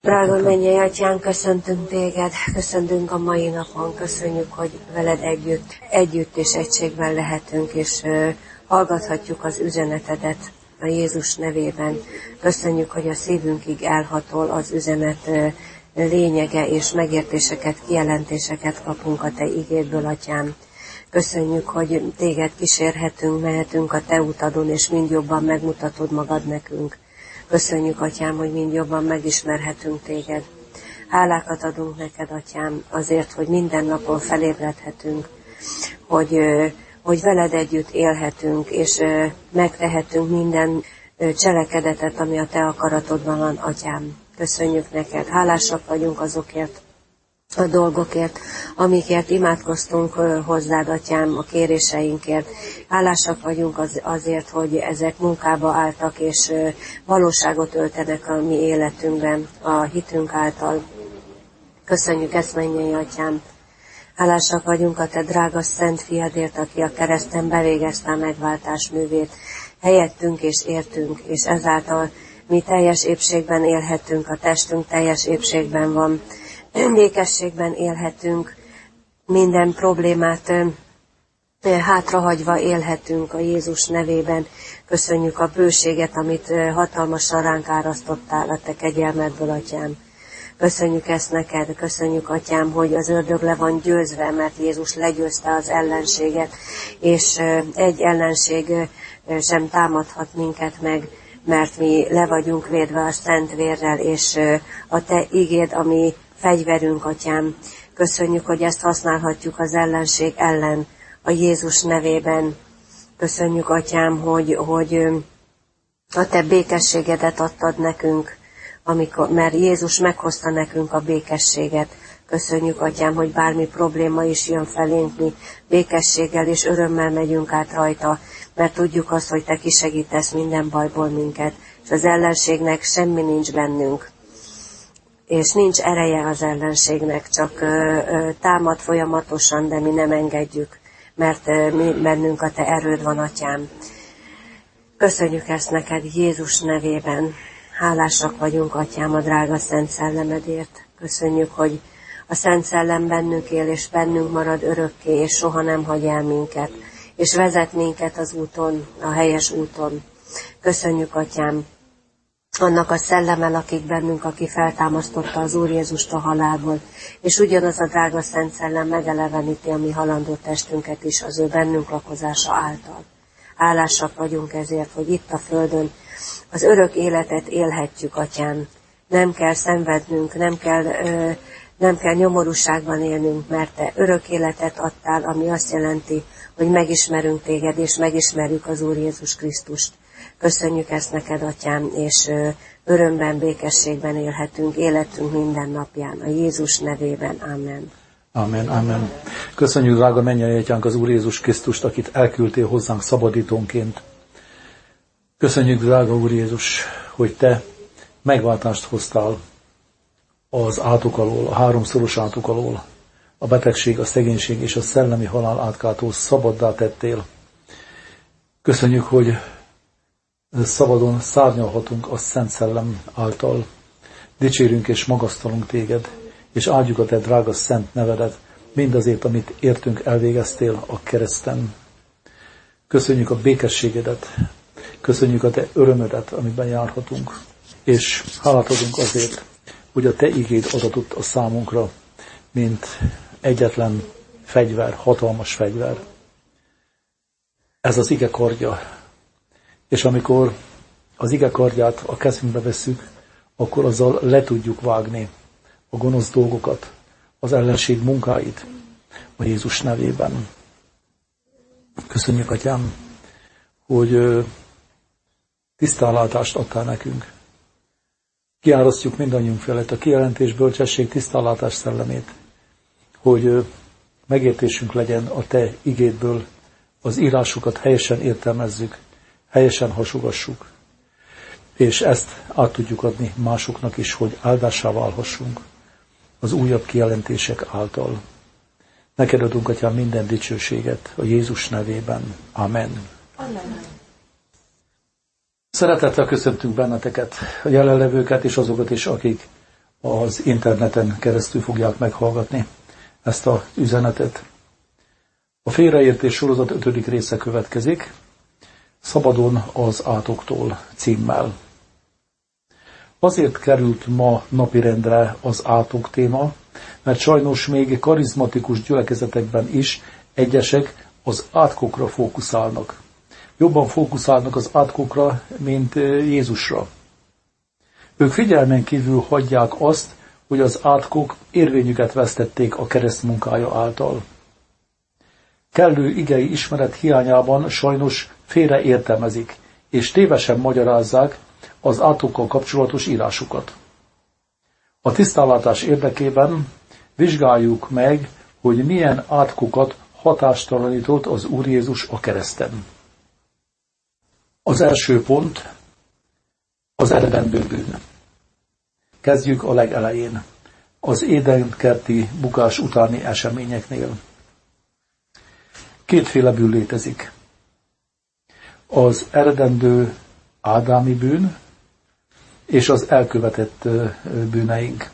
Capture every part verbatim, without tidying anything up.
Drága mennyei Atyánk, köszöntünk Téged, köszöntünk a mai napon, köszönjük, hogy veled együtt, együtt és egységben lehetünk, és uh, hallgathatjuk az üzenetedet a Jézus nevében. Köszönjük, hogy a szívünkig elhatol az üzenet uh, lényege, és megértéseket, kijelentéseket kapunk a Te igédből, Atyám. Köszönjük, hogy Téged kísérhetünk, mehetünk a Te utadon, és mind jobban megmutatod magad nekünk. Köszönjük, Atyám, hogy mind jobban megismerhetünk Téged. Hálákat adunk neked, Atyám, azért, hogy minden napon felébredhetünk, hogy, hogy veled együtt élhetünk, és megtehetünk minden cselekedetet, ami a Te akaratodban van, Atyám. Köszönjük neked. Hálásak vagyunk azokért a dolgokért, amikért imádkoztunk hozzád, Atyám, a kéréseinkért. Hálásak vagyunk az, azért, hogy ezek munkába álltak, és valóságot öltenek a mi életünkben, a hitünk által. Köszönjük ezt, mennyei Atyám. Hálásak vagyunk a Te drága szent fiadért, aki a kereszten bevégezte a megváltás művét. Helyettünk és értünk, és ezáltal mi teljes épségben élhetünk, a testünk teljes épségben van. Békességben élhetünk, minden problémát hátrahagyva élhetünk a Jézus nevében. Köszönjük a bőséget, amit hatalmasan ránk árasztottál a Te kegyelmedből, Atyám. Köszönjük ezt neked, köszönjük, Atyám, hogy az ördög le van győzve, mert Jézus legyőzte az ellenséget, és egy ellenség sem támadhat minket meg, mert mi le vagyunk védve a szent vérrel, és a Te igéd, ami fegyverünk, Atyám. Köszönjük, hogy ezt használhatjuk az ellenség ellen, a Jézus nevében. Köszönjük, Atyám, hogy, hogy a Te békességedet adtad nekünk, amikor, mert Jézus meghozta nekünk a békességet. Köszönjük, Atyám, hogy bármi probléma is jön felénk, mi békességgel és örömmel megyünk át rajta, mert tudjuk azt, hogy Te kisegítesz minden bajból minket, és az ellenségnek semmi nincs bennünk. És nincs ereje az ellenségnek, csak ö, ö, támad folyamatosan, de mi nem engedjük, mert ö, mi, bennünk a Te erőd van, Atyám. Köszönjük ezt neked Jézus nevében. Hálásak vagyunk, Atyám, a drága Szent Szellemedért. Köszönjük, hogy a Szent Szellem bennünk él, és bennünk marad örökké, és soha nem hagy el minket, és vezet minket az úton, a helyes úton. Köszönjük, Atyám, annak a szellemmel, akik bennünk, aki feltámasztotta az Úr Jézust a halálból, és ugyanaz a drága Szent Szellem megeleveníti a mi halandó testünket is az ő bennünk lakozása által. Hálásak vagyunk ezért, hogy itt a földön az örök életet élhetjük, Atyám. Nem kell szenvednünk, nem kell, ö, nem kell nyomorúságban élnünk, mert Te örök életet adtál, ami azt jelenti, hogy megismerünk Téged, és megismerjük az Úr Jézus Krisztust. Köszönjük ezt neked, Atyám, és örömben, békességben élhetünk életünk minden napján. A Jézus nevében. Amen. Amen, amen. Köszönjük, drága mennyei Atyánk, az Úr Jézus Krisztust, akit elküldtél hozzánk szabadítónként. Köszönjük, drága Úr Jézus, hogy Te megváltást hoztál az átok alól, a háromszoros átok alól. A betegség, a szegénység és a szellemi halál átkától szabaddá tettél. Köszönjük, hogy szabadon szárnyalhatunk a Szent Szellem által. Dicsérünk és magasztalunk Téged, és áldjuk a Te drága szent nevedet, mindazért, amit értünk elvégeztél a kereszten. Köszönjük a békességedet, köszönjük a Te örömödet, amiben járhatunk, és hálát adunk azért, hogy a Te igéd adatott a számunkra, mint egyetlen fegyver, hatalmas fegyver. Ez az ige kardja. És amikor az ige kardját a kezünkbe vesszük, akkor azzal le tudjuk vágni a gonosz dolgokat, az ellenség munkáit a Jézus nevében. Köszönjük, Atyám, hogy tisztánlátást adtál nekünk. Kiárasztjuk mindannyiunk felett a kijelentés, bölcsesség, tisztánlátás szellemét, hogy megértésünk legyen a Te igédből, az írásokat helyesen értelmezzük, helyesen hasogassuk, és ezt át tudjuk adni másoknak is, hogy áldássá válhassunk az újabb kijelentések által. Neked adunk, Atyám, minden dicsőséget a Jézus nevében. Amen. Amen. Szeretettel köszöntünk benneteket, a jelenlevőket és azokat is, akik az interneten keresztül fogják meghallgatni ezt az üzenetet. A félreértés sorozat ötödik része következik, Szabadon az átoktól címmel. Azért került ma napirendre az átok téma, mert sajnos még karizmatikus gyülekezetekben is egyesek az átkokra fókuszálnak. Jobban fókuszálnak az átkokra, mint Jézusra. Ők figyelmen kívül hagyják azt, hogy az átkok érvényüket vesztették a kereszt munkája által. Kellő igei ismeret hiányában sajnos félreértelmezik, és tévesen magyarázzák az átokkal kapcsolatos írásukat. A tisztánlátás érdekében vizsgáljuk meg, hogy milyen átkokat hatástalanított az Úr Jézus a kereszten. Az első pont az eredendő bűn. Kezdjük a legelején, az édenkerti bukás utáni eseményeknél. Kétféle bűn létezik. Az eredendő ádámi bűn és az elkövetett bűneink.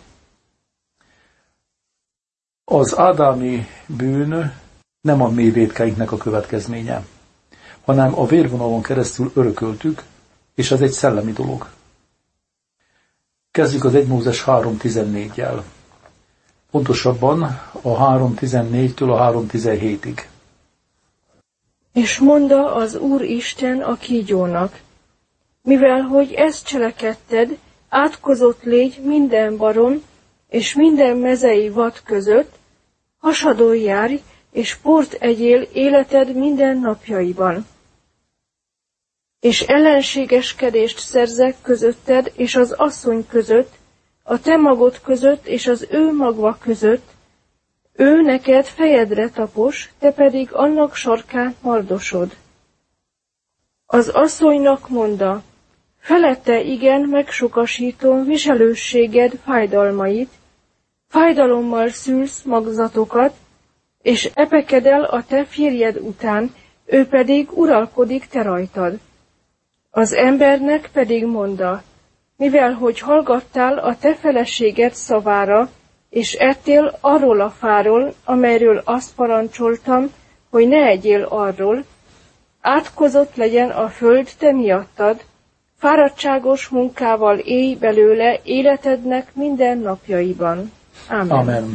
Az ádámi bűn nem a mi vétkeinknek a következménye, hanem a vérvonalon keresztül örököltük, és ez egy szellemi dolog. Kezdjük az egy Mózes három tizennégyel. Pontosabban a három tizennégytől a három tizenhétig. És mondta az Úr Isten a kígyónak, mivel hogy ezt cselekedted, átkozott légy minden barom és minden mezei vad között, hasadon járj, és port egyél életed minden napjaiban. És ellenségeskedést szerzek közötted és az asszony között, a te magod között és az ő magva között, ő neked fejedre tapos, te pedig annak sarkán mardosod. Az asszonynak mondta, felette igen megsokasítom viselőséged fájdalmait, fájdalommal szülsz magzatokat, és epeked el a te férjed után, ő pedig uralkodik te rajtad. Az embernek pedig mondta, mivel hogy hallgattál a te feleséged szavára, és ettél arról a fáról, amelyről azt parancsoltam, hogy ne egyél arról, átkozott legyen a föld te miattad, fáradtságos munkával élj belőle életednek minden napjaiban. Amen. Amen.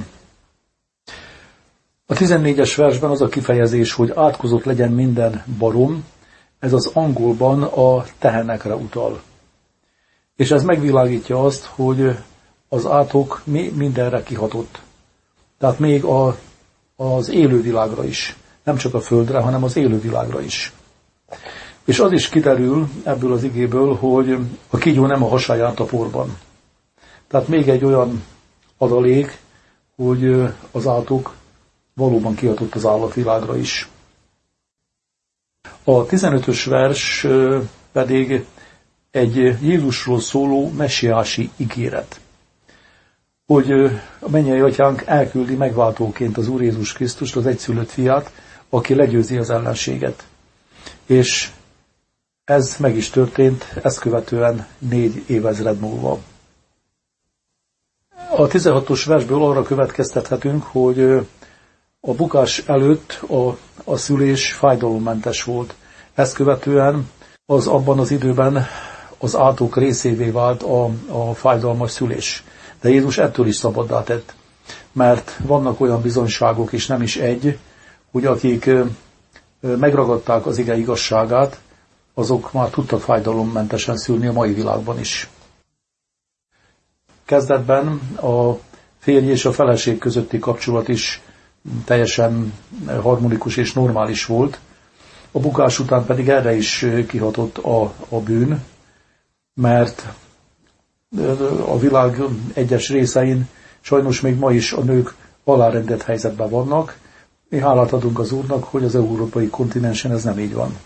A tizennégyes versben az a kifejezés, hogy átkozott legyen minden barom, ez az angolban a tehenekre utal. És ez megvilágítja azt, hogy az átok mindenre kihatott. Tehát még a, az élővilágra is. Nem csak a földre, hanem az élővilágra is. És az is kiderül ebből az igéből, hogy a kígyó nem a hasáján taporban. Tehát még egy olyan adalék, hogy az átok valóban kihatott az állatvilágra is. A tizenötös vers pedig egy Jézusról szóló messiási ígéret, hogy a mennyei atyánk elküldi megváltóként az Úr Jézus Krisztust, az egyszülött fiát, aki legyőzi az ellenséget. És ez meg is történt, ezt követően négy évezred múlva. A tizenhatos versből arra következtethetünk, hogy a bukás előtt a, a szülés fájdalommentes volt. Ezt követően az abban az időben az átok részévé vált a, a fájdalmas szülés. De Jézus ettől is szabaddá tett, mert vannak olyan bizonyságok, és nem is egy, hogy akik megragadták az ige igazságát, azok már tudtak fájdalommentesen szülni a mai világban is. Kezdetben a férj és a feleség közötti kapcsolat is teljesen harmonikus és normális volt. A bukás után pedig erre is kihatott a, a bűn, mert a világ egyes részein sajnos még ma is a nők alárendelt helyzetben vannak. Mi hálát adunk az Úrnak, hogy az európai kontinensen ez nem így van.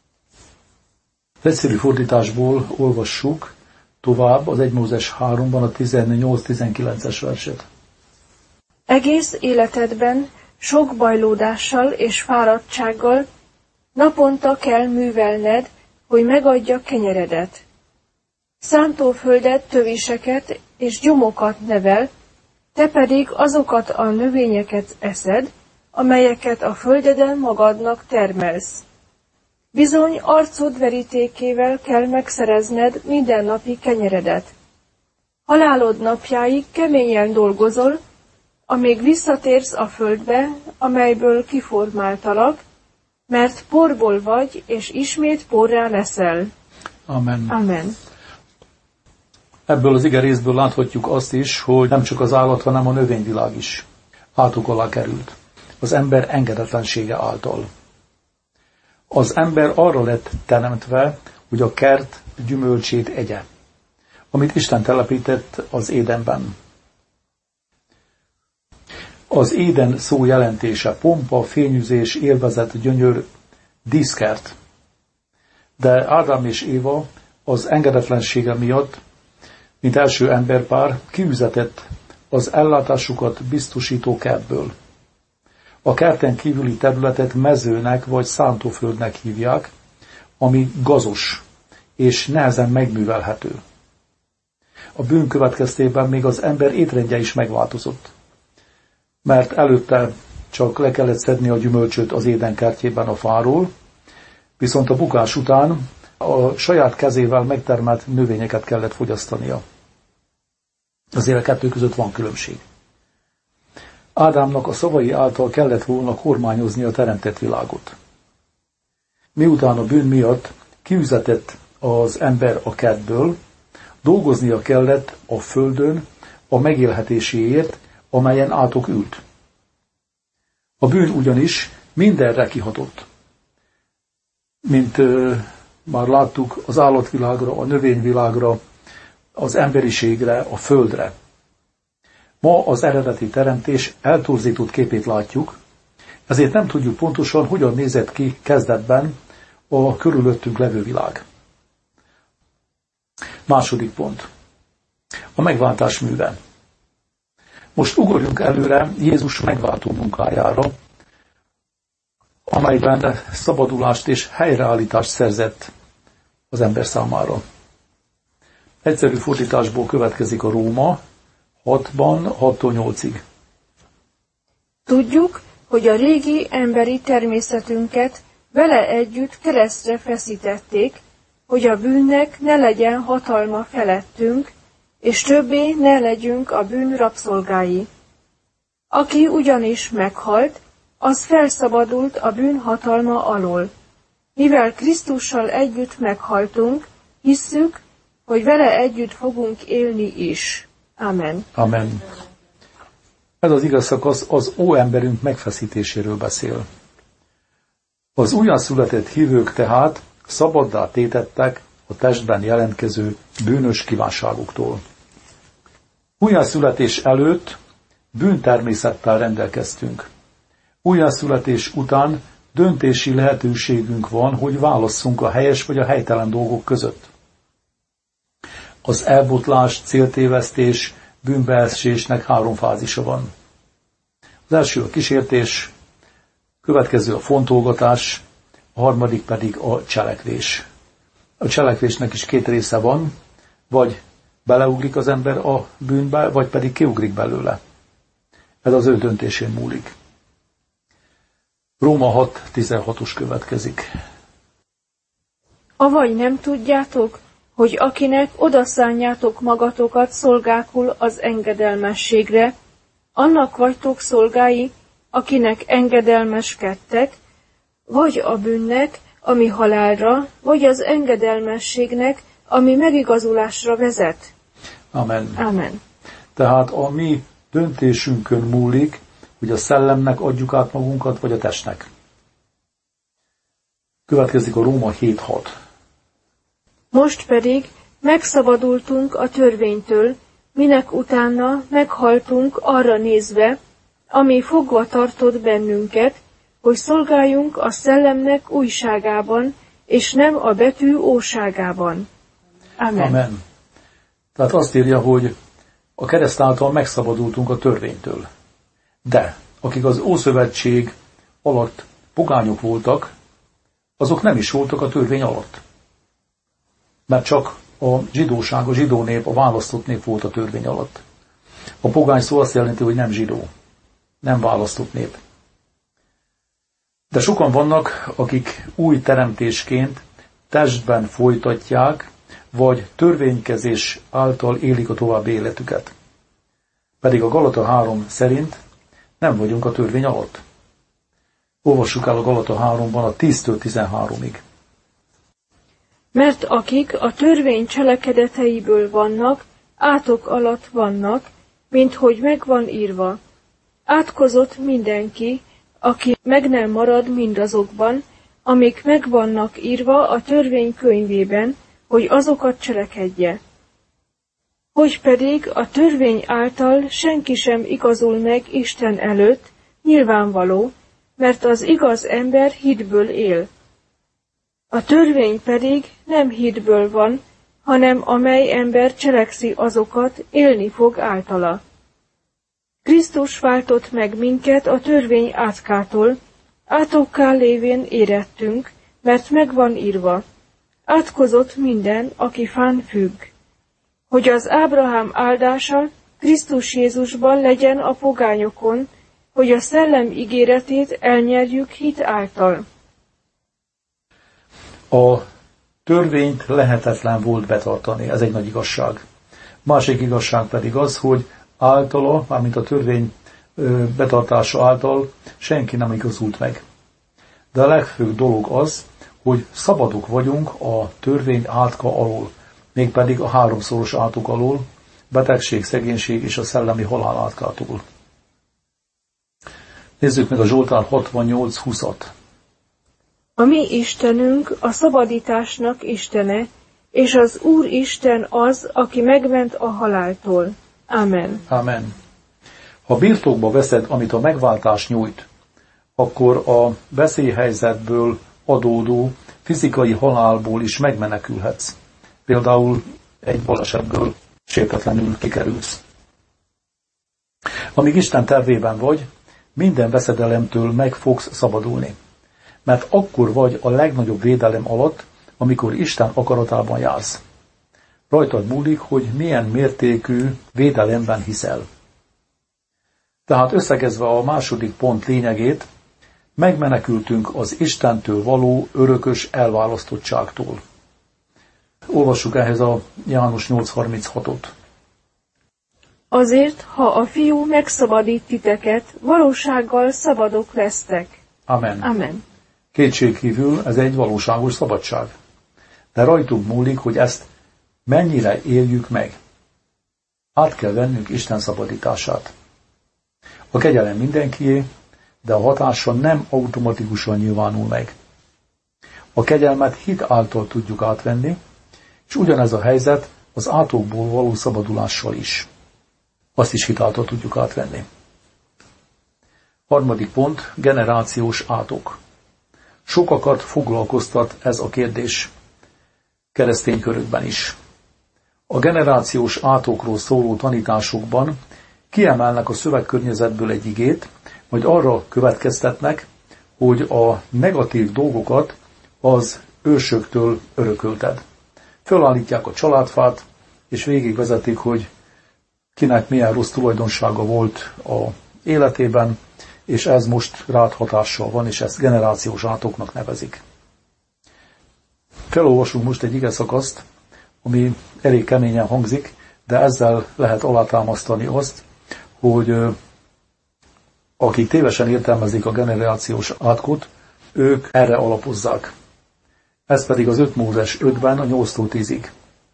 Az egyszerű fordításból olvassuk tovább az egy Mózes háromban a tizennyolc-tizenkilences verset. Egész életedben sok bajlódással és fáradtsággal naponta kell művelned, hogy megadja kenyeredet. Szántóföldet töviseket és gyomokat nevel, te pedig azokat a növényeket eszed, amelyeket a földeden magadnak termelsz. Bizony arcod verítékével kell megszerezned mindennapi kenyeredet. Halálod napjáig keményen dolgozol, amíg visszatérsz a földbe, amelyből kiformáltalak, mert porból vagy, és ismét porrá leszel. Amen. Amen. Ebből az ige részből láthatjuk azt is, hogy nem csak az állat, hanem a növényvilág is átok alá került. Az ember engedetlensége által. Az ember arra lett teremtve, hogy a kert gyümölcsét egye, amit Isten telepített az Édenben. Az Éden szó jelentése pompa, fényűzés, élvezet, gyönyör, díszkert. De Ádám és Éva az engedetlensége miatt, mint első emberpár, kiüzetett az ellátásukat biztosító kertből. A kerten kívüli területet mezőnek vagy szántóföldnek hívják, ami gazos és nehezen megművelhető. A bűn következtében még az ember étrendje is megváltozott, mert előtte csak le kellett szedni a gyümölcsöt az Éden kertjében a fáról, viszont a bukás után a saját kezével megtermelt növényeket kellett fogyasztania. Azért a kettő között van különbség. Ádámnak a szavai által kellett volna kormányozni a teremtett világot. Miután a bűn miatt kiüzetett az ember a kertből, dolgoznia kellett a földön a megélhetéséért, amelyen átok ült. A bűn ugyanis mindenre kihatott. Mint ö, már láttuk, az állatvilágra, a növényvilágra, az emberiségre, a földre. Ma az eredeti teremtés eltorzított képét látjuk, ezért nem tudjuk pontosan, hogyan nézett ki kezdetben a körülöttünk levő világ. Második pont. A megváltás műve. Most ugorjunk előre Jézus megváltó munkájára, amelyben szabadulást és helyreállítást szerzett az ember számára. Egyszerű fordításból következik a Róma hatban, hattól nyolcig. Tudjuk, hogy a régi emberi természetünket vele együtt keresztre feszítették, hogy a bűnnek ne legyen hatalma felettünk, és többé ne legyünk a bűn rabszolgái. Aki ugyanis meghalt, az felszabadult a bűn hatalma alól. Mivel Krisztussal együtt meghaltunk, hisszük, hogy vele együtt fogunk élni is. Amen. Amen. Ez az igaz szakasz az óemberünk megfeszítéséről beszél. Az újjászületett hívők tehát szabaddá tétettek a testben jelentkező bűnös kívánságoktól. Újjászületés előtt bűntermészettel rendelkeztünk. Újjászületés után döntési lehetőségünk van, hogy válasszunk a helyes vagy a helytelen dolgok között. Az elbotlás, céltévesztés, bűnbeesésnek három fázisa van. Az első a kísértés, következő a fontolgatás, a harmadik pedig a cselekvés. A cselekvésnek is két része van, vagy beleugrik az ember a bűnbe, vagy pedig kiugrik belőle. Ez az ő döntésén múlik. Róma hat tizenhatos következik. Avagy nem tudjátok, hogy akinek odaszánjátok magatokat szolgákul az engedelmességre, annak vagytok szolgái, akinek engedelmeskedtek, vagy a bűnnek, ami halálra, vagy az engedelmességnek, ami megigazulásra vezet. Amen. Amen. Tehát a mi döntésünkön múlik, hogy a szellemnek adjuk át magunkat, vagy a testnek. Következik a Róma hét hat. Most pedig megszabadultunk a törvénytől, minek utána meghaltunk arra nézve, ami fogva tartott bennünket, hogy szolgáljunk a szellemnek újságában, és nem a betű óságában. Amen. Amen. Tehát azt írja, hogy a kereszt által megszabadultunk a törvénytől. De akik az Ószövetség alatt pogányok voltak, azok nem is voltak a törvény alatt. Mert csak a zsidóság, a zsidó nép, a választott nép volt a törvény alatt. A pogány szó azt jelenti, hogy nem zsidó, nem választott nép. De sokan vannak, akik új teremtésként testben folytatják, vagy törvénykezés által élik a további életüket. Pedig a Galata három szerint nem vagyunk a törvény alatt. Olvassuk el a Galata háromban a tíztől tizenháromig. Mert akik a törvény cselekedeteiből vannak, átok alatt vannak, mint hogy meg van írva. Átkozott mindenki, aki meg nem marad mindazokban, amik meg vannak írva a törvény könyvében, hogy azokat cselekedje. Hogy pedig a törvény által senki sem igazul meg Isten előtt, nyilvánvaló, mert az igaz ember hitből él. A törvény pedig nem hitből van, hanem amely ember cselekszi azokat, élni fog általa. Krisztus váltott meg minket a törvény átkától, átokká lévén érettünk, mert meg van írva. Átkozott minden, aki fán függ, hogy az Ábrahám áldása Krisztus Jézusban legyen a pogányokon, hogy a szellem ígéretét elnyerjük hit által. A törvényt lehetetlen volt betartani, ez egy nagy igazság. Másik igazság pedig az, hogy általa, mármint a törvény betartása által senki nem igazult meg. De a legfőbb dolog az, hogy szabadok vagyunk a törvény átka alól, mégpedig a háromszoros átok alól, betegség, szegénység és a szellemi halál átkától. Nézzük meg a Zsoltár hatvannyolc huszat. A mi Istenünk a szabadításnak Istene, és az Úr Isten az, aki megment a haláltól. Amen. Amen. Ha birtokba veszed, amit a megváltás nyújt, akkor a veszélyhelyzetből adódó fizikai halálból is megmenekülhetsz. Például egy balesetből sértetlenül kikerülsz. Amíg Isten tervében vagy, minden veszedelemtől meg fogsz szabadulni. Mert akkor vagy a legnagyobb védelem alatt, amikor Isten akaratában jársz. Rajtad múlik, hogy milyen mértékű védelemben hiszel. Tehát összegezve a második pont lényegét, megmenekültünk az Istentől való örökös elválasztottságtól. Olvassuk ehhez a János nyolc harminchatot. Azért, ha a fiú megszabadít titeket, valósággal szabadok lesztek. Amen. Amen. Kétségkívül ez egy valóságos szabadság. De rajtunk múlik, hogy ezt mennyire éljük meg. Át kell vennünk Isten szabadítását. A kegyelem mindenkié, de a hatása nem automatikusan nyilvánul meg. A kegyelmet hit által tudjuk átvenni, és ugyanez a helyzet az átokból való szabadulással is. Azt is hit által tudjuk átvenni. Harmadik pont, generációs átok. Sokakat foglalkoztat ez a kérdés keresztény körökben is. A generációs átokról szóló tanításokban kiemelnek a szövegkörnyezetből egy igét, majd arra következtetnek, hogy a negatív dolgokat az ősöktől örökölted. Fölállítják a családfát, és végigvezetik, hogy kinek milyen rossz tulajdonsága volt a életében, és ez most rád hatással van, és ezt generációs átoknak nevezik. Felolvasunk most egy igeszakaszt, ami elég keményen hangzik, de ezzel lehet alátámasztani azt, hogy akik tévesen értelmezik a generációs átkot, ők erre alapozzák. Ez pedig az öt Mózes ötben a nyolctól tízig.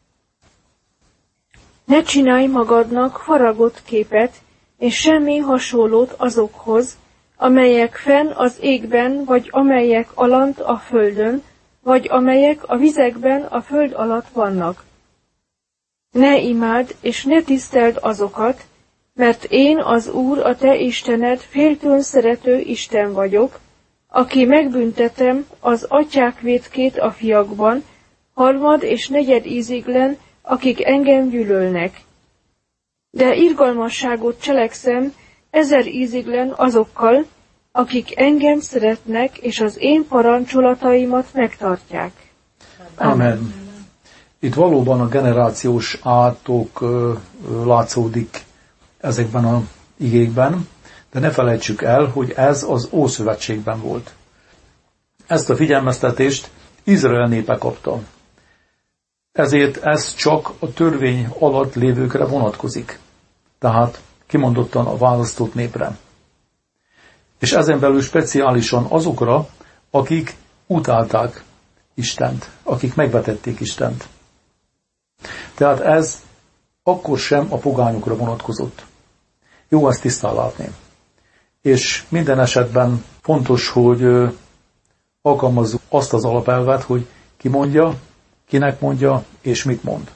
Ne csinálj magadnak faragott képet, és semmi hasonlót azokhoz, amelyek fenn az égben, vagy amelyek alant a földön, vagy amelyek a vizekben a föld alatt vannak. Ne imádd, és ne tiszteld azokat, mert én az Úr, a te Istened, féltőn szerető Isten vagyok, aki megbüntetem az atyák vétkét a fiakban, harmad és negyed íziglen, akik engem gyűlölnek. De irgalmasságot cselekszem ezer íziglen azokkal, akik engem szeretnek, és az én parancsolataimat megtartják. Amen. Itt valóban a generációs átok látszódik ezekben az igékben, de ne felejtsük el, hogy ez az Ószövetségben volt. Ezt a figyelmeztetést Izrael népe kapta. Ezért ez csak a törvény alatt lévőkre vonatkozik. Tehát kimondottan a választott népre. És ezen belül speciálisan azokra, akik utálták Istent, akik megvetették Istent. Tehát ez akkor sem a pogányokra vonatkozott. Jó ezt tisztán látni. És minden esetben fontos, hogy alkalmazzuk azt az alapelvet, hogy ki mondja, kinek mondja, és mit mond.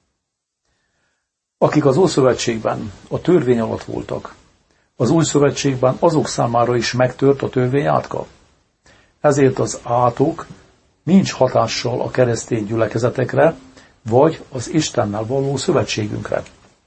Akik az Ószövetségben a törvény alatt voltak, az Új Szövetségben azok számára is megtört a törvény átka. Ezért az átok nincs hatással a keresztény gyülekezetekre, vagy az Istennel való szövetségünkre.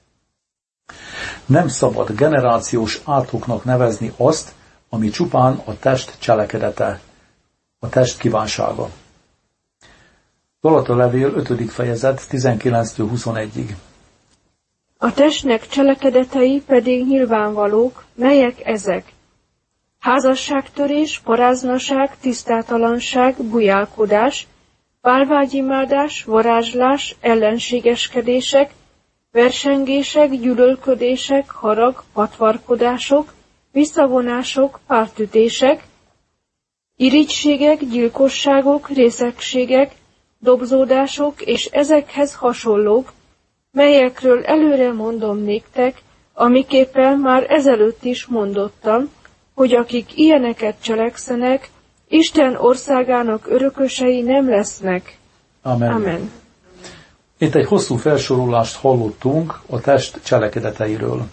Nem szabad generációs átoknak nevezni azt, ami csupán a test cselekedete, a test kívánsága. Galata levél ötödik fejezet tizenkilenctől huszonegyig. A testnek cselekedetei pedig nyilvánvalók, melyek ezek? Házasságtörés, paráznaság, tisztátalanság, bujálkodás, bálvágyimádás, varázslás, ellenségeskedések, versengések, gyűlölködések, harag, patvarkodások, visszavonások, pártütések, irigységek, gyilkosságok, részegségek, dobzódások és ezekhez hasonlók, melyekről előre mondom néktek, amiképpen már ezelőtt is mondottam, hogy akik ilyeneket cselekszenek, Isten országának örökösei nem lesznek. Amen. Amen. Itt egy hosszú felsorolást hallottunk a test cselekedeteiről.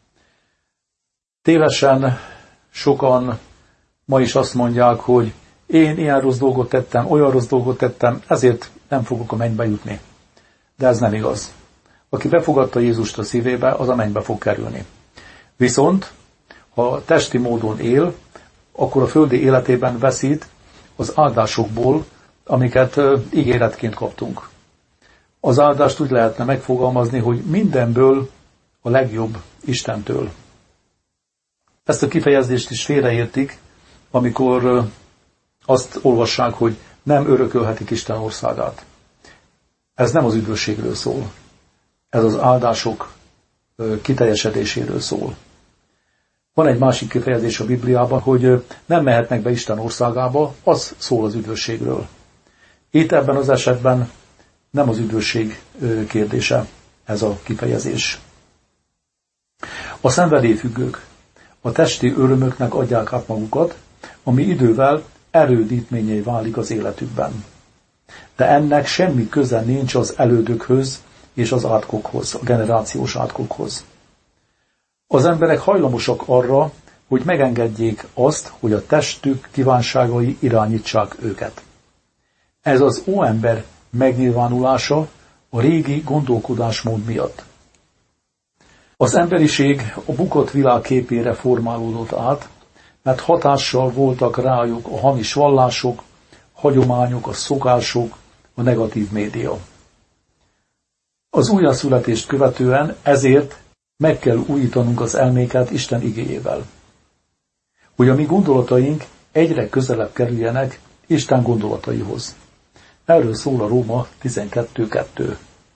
Tévesen sokan ma is azt mondják, hogy én ilyen rossz dolgot tettem, olyan rossz dolgot tettem, ezért nem fogok a mennybe jutni. De ez nem igaz. Aki befogadta Jézust a szívébe, az a mennybe fog kerülni. Viszont, ha testi módon él, akkor a földi életében veszít az áldásokból, amiket ígéretként kaptunk. Az áldást úgy lehetne megfogalmazni, hogy mindenből a legjobb Istentől. Ezt a kifejezést is félreértik, amikor azt olvassák, hogy nem örökölhetik Isten országát. Ez nem az üdvösségről szól. Ez az áldások kiteljesedéséről szól. Van egy másik kifejezés a Bibliában, hogy nem mehetnek be Isten országába, az szól az üdvösségről. Itt ebben az esetben nem az üdvösség kérdése ez a kifejezés. A szenvedélyfüggők a testi örömöknek adják át magukat, ami idővel erődítményé válik az életükben. De ennek semmi köze nincs az elődökhöz és az átkokhoz, a generációs átkokhoz. Az emberek hajlamosak arra, hogy megengedjék azt, hogy a testük kívánságai irányítsák őket. Ez az óember megnyilvánulása a régi gondolkodásmód miatt. Az emberiség a bukott világ képére formálódott át, mert hatással voltak rájuk a hamis vallások, hagyományok, a szokások, a negatív média. Az újjászületést követően ezért meg kell újítanunk az elméket Isten igéjével, hogy a mi gondolataink egyre közelebb kerüljenek Isten gondolataihoz. Erről szól a Róma tizenkettő kettő.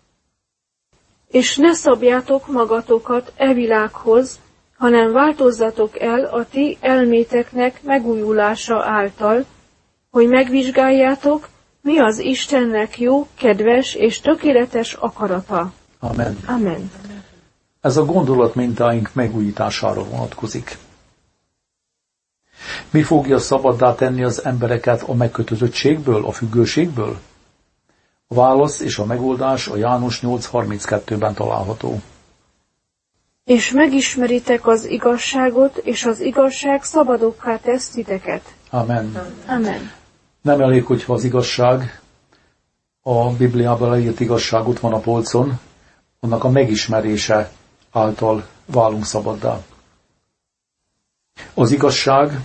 És ne szabjátok magatokat e világhoz, hanem változzatok el a ti elméteknek megújulása által, hogy megvizsgáljátok, mi az Istennek jó, kedves és tökéletes akarata. Amen. Amen. Ez a gondolatmintáink megújítására vonatkozik. Mi fogja szabaddá tenni az embereket a megkötözöttségből, a függőségből? A válasz és a megoldás a János nyolc harminckettőben található. És megismeritek az igazságot, és az igazság szabadokká tesz titeket. Amen. Amen. Nem elég, hogyha az igazság, a Bibliában leírt igazság ott van a polcon, annak a megismerése által válunk szabaddá. Az igazság,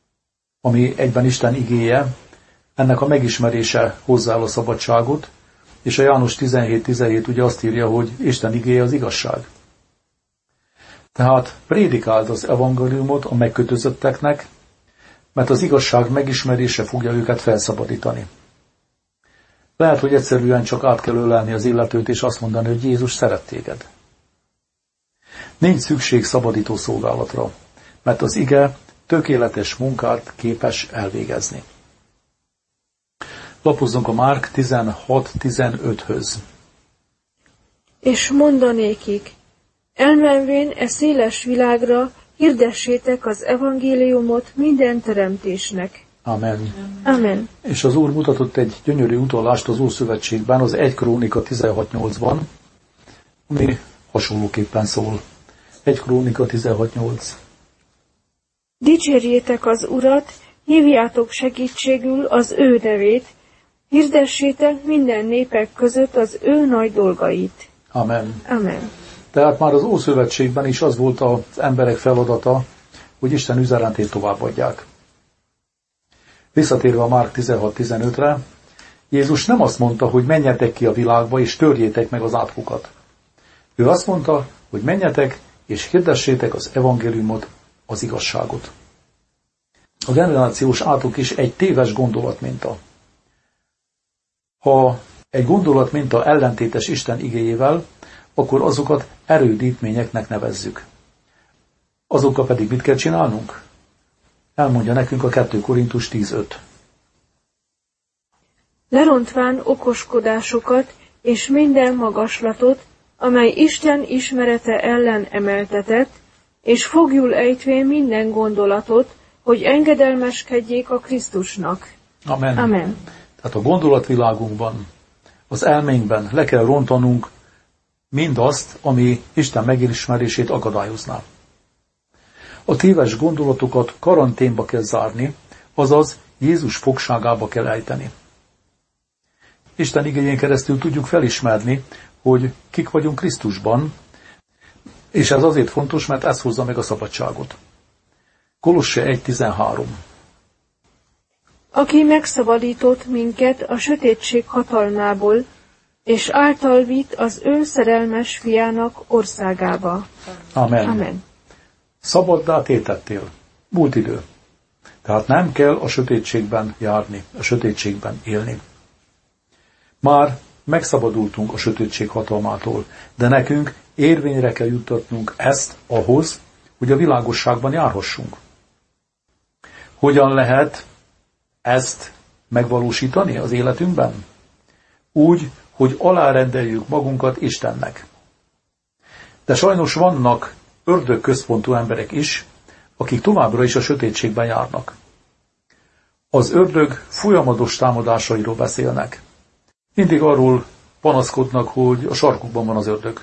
ami egyben Isten igéje, ennek a megismerése hozzá el a szabadságot, és a János tizenhét tizenhét ugye azt írja, hogy Isten igéje az igazság. Tehát prédikáld az evangéliumot a megkötözötteknek, mert az igazság megismerése fogja őket felszabadítani. Lehet, hogy egyszerűen csak át kell ölelni az illetőt, és azt mondani, hogy Jézus szeret téged. Nincs szükség szabadító szolgálatra, mert az ige tökéletes munkát képes elvégezni. Lapozzunk a Márk tizenhat tizenöthöz. És mondanékik, elmenvén e széles világra hirdessétek az evangéliumot minden teremtésnek. Amen. Amen. És az Úr mutatott egy gyönyörű utalást az Ószövetségben, az egy Krónika tizenhat nyolcban, ami hasonlóképpen szól. egy Krónika tizenhat nyolc. Dicsérjétek az Urat, hívjátok segítségül az ő nevét, hirdessétek minden népek között az ő nagy dolgait. Amen. Amen. Tehát már az Ószövetségben is az volt az emberek feladata, hogy Isten üzenetét továbbadják. Visszatérve a Márk tizenhat tizenötre, Jézus nem azt mondta, hogy menjetek ki a világba és törjétek meg az átkokat. Ő azt mondta, hogy menjetek és hirdessétek az evangéliumot, az igazságot. A generációs átok is egy téves gondolatminta. Ha egy gondolatminta ellentétes Isten igéjével, akkor azokat erődítményeknek nevezzük. Azokkal pedig mit kell csinálnunk? Elmondja nekünk a kettő Korintus tíz öt. Lerontván okoskodásokat és minden magaslatot, amely Isten ismerete ellen emeltetett, és fogjul ejtvén minden gondolatot, hogy engedelmeskedjék a Krisztusnak. Amen. Amen. Tehát a gondolatvilágunkban, az elménkben le kell rontanunk mindazt, ami Isten megismerését akadályozná. A téves gondolatokat karanténba kell zárni, azaz Jézus fogságába kell ejteni. Isten igéjén keresztül tudjuk felismerni, hogy kik vagyunk Krisztusban, és ez azért fontos, mert ez hozza meg a szabadságot. Kolosse egy tizenhárom. Aki megszabadított minket a sötétség hatalmából, és által vitt az ő szerelmes fiának országába. Amen. Amen. Szabaddá tétettél. Múlt idő. Tehát nem kell a sötétségben járni, a sötétségben élni. Már megszabadultunk a sötétség hatalmától, de nekünk érvényre kell juttatnunk ezt ahhoz, hogy a világosságban járhassunk. Hogyan lehet ezt megvalósítani az életünkben? Úgy, hogy alárendeljük magunkat Istennek. De sajnos vannak ördögközpontú emberek is, akik továbbra is a sötétségben járnak. Az ördög folyamatos támadásairól beszélnek. Mindig arról panaszkodnak, hogy a sarkukban van az ördög.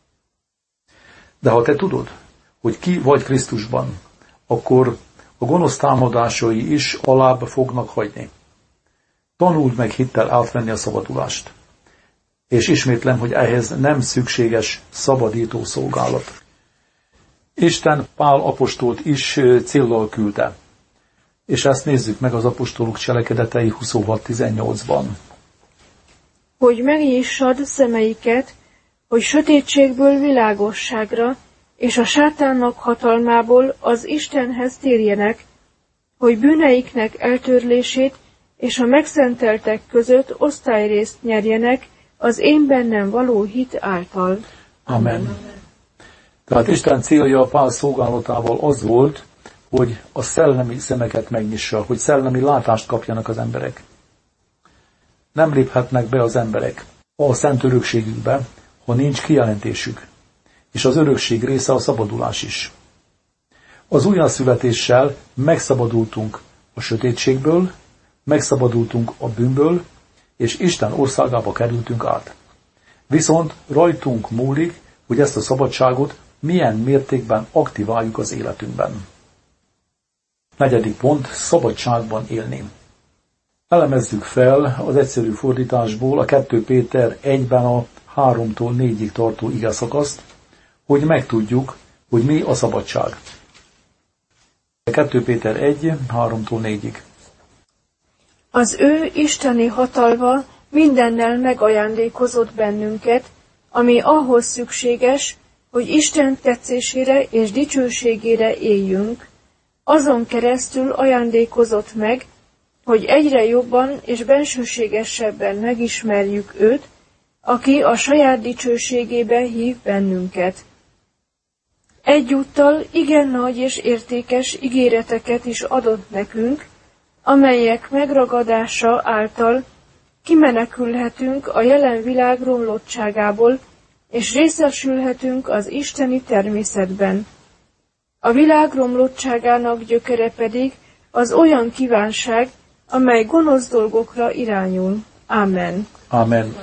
De ha te tudod, hogy ki vagy Krisztusban, akkor a gonosz támadásai is alább fognak hagyni. Tanuld meg hittel átvenni a szabadulást. És ismétlem, hogy ehhez nem szükséges szabadító szolgálat. Isten Pál apostolt is céllal küldte. És ezt nézzük meg az apostolok cselekedetei huszonhat tizennyolcban. Hogy megnyissad szemeiket, hogy sötétségből világosságra, és a sátánnak hatalmából az Istenhez térjenek, hogy bűneiknek eltörlését és a megszenteltek között osztályrészt nyerjenek az én bennem való hit által. Amen. Tehát Isten célja a Pál szolgálatával az volt, hogy a szellemi szemeket megnyissa, hogy szellemi látást kapjanak az emberek. Nem léphetnek be az emberek a szent örökségükbe, ha nincs kijelentésük, és az örökség része a szabadulás is. Az újjászületéssel megszabadultunk a sötétségből, megszabadultunk a bűnből, és Isten országába kerültünk át. Viszont rajtunk múlik, hogy ezt a szabadságot milyen mértékben aktiváljuk az életünkben. Negyedik pont, szabadságban élni. Elemezzük fel az egyszerű fordításból a kettő Péter egyben a háromtól négyig tartó igeszakaszt, hogy megtudjuk, hogy mi a szabadság. kettő Péter egy, háromtól négyig. Az ő isteni hatalma mindennel megajándékozott bennünket, ami ahhoz szükséges, hogy Isten tetszésére és dicsőségére éljünk. Azon keresztül ajándékozott meg, hogy egyre jobban és bensőségesebben megismerjük őt, aki a saját dicsőségébe hív bennünket. Egyúttal igen nagy és értékes ígéreteket is adott nekünk, amelyek megragadása által kimenekülhetünk a jelen világ romlottságából, és részesülhetünk az isteni természetben. A világ romlottságának gyökere pedig az olyan kívánság, amely gonosz dolgokra irányul. Ámen. Ámen.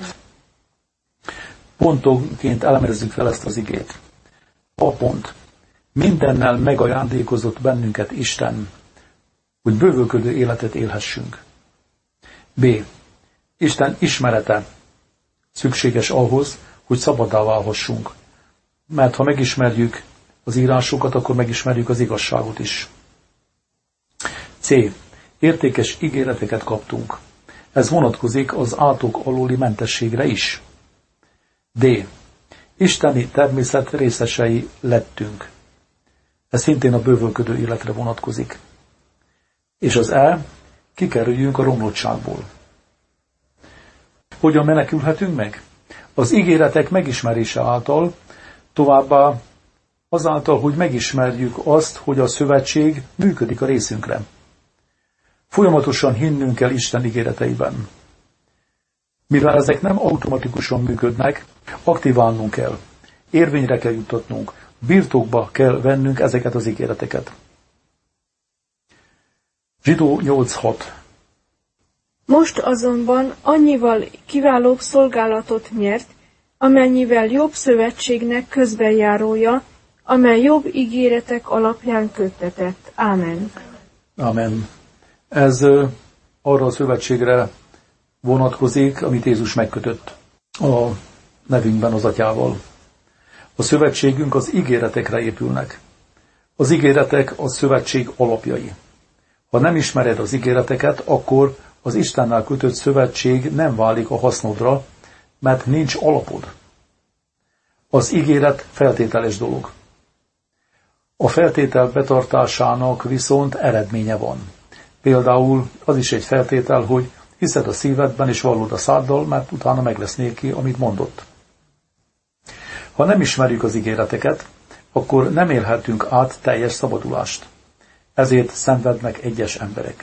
Pontonként elemezzük fel ezt az igét. A pont. Mindennel megajándékozott bennünket Isten, hogy bővölködő életet élhessünk. B. Isten ismerete szükséges ahhoz, hogy szabaddá válhassunk. Mert ha megismerjük az írásokat, akkor megismerjük az igazságot is. C. Értékes ígéreteket kaptunk. Ez vonatkozik az átok alóli mentességre is. D. Isteni természet részesei lettünk. Ez szintén a bővölködő életre vonatkozik. És az E. Kikerüljünk a romlottságból. Hogyan menekülhetünk meg? Az ígéretek megismerése által, továbbá azáltal, hogy megismerjük azt, hogy a szövetség működik a részünkre. Folyamatosan hinnünk kell Isten ígéreteiben. Mivel ezek nem automatikusan működnek, aktiválnunk kell, érvényre kell juttatnunk, birtokba kell vennünk ezeket az ígéreteket. Zsidó nyolc hat. Most azonban annyival kiválóbb szolgálatot nyert, amennyivel jobb szövetségnek közbenjárója, amely jobb ígéretek alapján köttetett. Ámen. Ámen. Ez uh, arra a szövetségre vonatkozik, amit Jézus megkötött a nevünkben az Atyával. A szövetségünk az ígéretekre épülnek. Az ígéretek a szövetség alapjai. Ha nem ismered az ígéreteket, akkor az Istennel kötött szövetség nem válik a hasznodra, mert nincs alapod. Az ígéret feltételes dolog. A feltétel betartásának viszont eredménye van. Például az is egy feltétel, hogy hiszed a szívedben és vallod a száddal, mert utána meg lesz néki, amit mondott. Ha nem ismerjük az ígéreteket, akkor nem élhetünk át teljes szabadulást. Ezért szenvednek egyes emberek.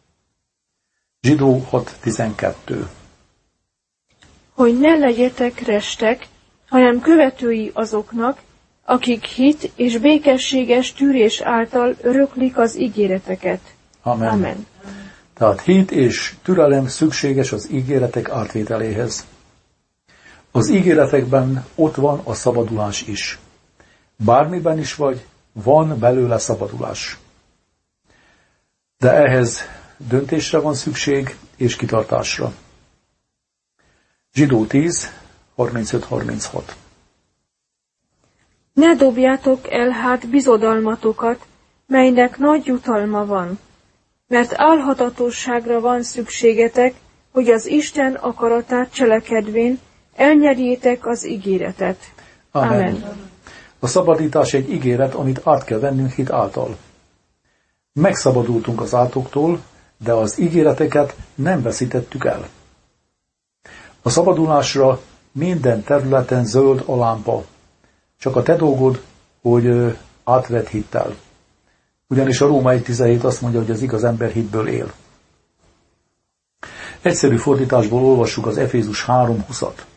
Zsidó hat tizenkettő. Hogy ne legyetek restek, hanem követői azoknak, akik hit és békességes tűrés által öröklik az ígéreteket. Amen. Amen. Tehát hit és türelem szükséges az ígéretek átvételéhez. Az ígéretekben ott van a szabadulás is. Bármiben is vagy, van belőle szabadulás. De ehhez döntésre van szükség, és kitartásra. Zsidó tíz harmincöt harminchat. Ne dobjátok el hát bizodalmatokat, melynek nagy jutalma van, mert álhatatosságra van szükségetek, hogy az Isten akaratát cselekedvén elnyerjétek az ígéretet. Amen. Amen. A szabadítás egy ígéret, amit át kell vennünk hit által. Megszabadultunk az átoktól, de az ígéreteket nem veszítettük el. A szabadulásra minden területen zöld a lámpa. Csak a te dolgod, hogy átvedd hittel. Ugyanis a Róma egy tizenhét azt mondja, hogy az igaz ember hitből él. Egyszerű fordításból olvassuk az Efézus három huszat.